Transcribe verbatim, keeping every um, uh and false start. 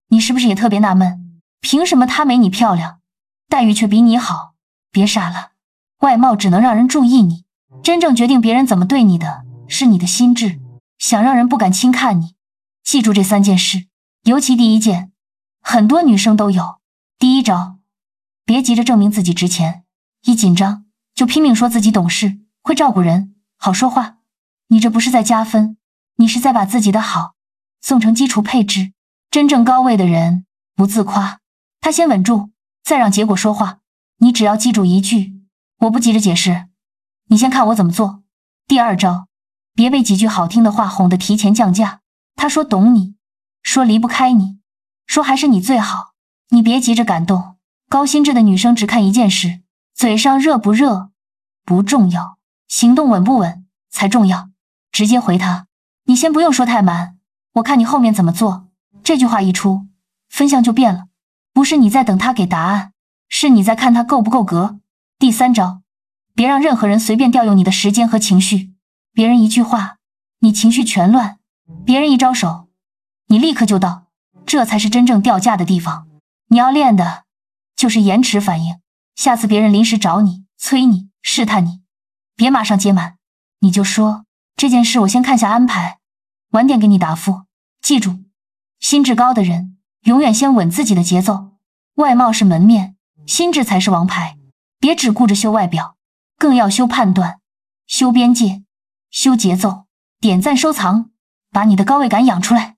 你是不是也特别纳闷，凭什么她没你漂亮，待遇却比你好？别傻了，外貌只能让人注意你，真正决定别人怎么对你的是你的心智，想让人不敢轻看你。记住这三件事，尤其第一件，很多女生都有。第一招，别急着证明自己值钱，一紧张就拼命说自己懂事，会照顾人，好说话。你这不是在加分，你是在把自己的好送成基础配置。真正高位的人不自夸，他先稳住，再让结果说话。你只要记住一句，我不急着解释，你先看我怎么做。第二招，别被几句好听的话哄得提前降价。他说懂你，说离不开你，说还是你最好，你别急着感动。高心智的女生只看一件事，嘴上热不热不重要，行动稳不稳才重要。直接回他，你先不用说太满，我看你后面怎么做。这句话一出，分项就变了，不是你在等他给答案，是你在看他够不够格。第三招，别让任何人随便调用你的时间和情绪。别人一句话，你情绪全乱；别人一招手，你立刻就到，这才是真正掉价的地方。你要练的就是延迟反应。下次别人临时找你、催你、试探你，别马上接满，你就说这件事我先看下安排，晚点给你答复。记住，心智高的人永远先稳自己的节奏，外貌是门面，心智才是王牌。别只顾着修外表，更要修判断、修边界、修节奏。点赞收藏，把你的高位感养出来。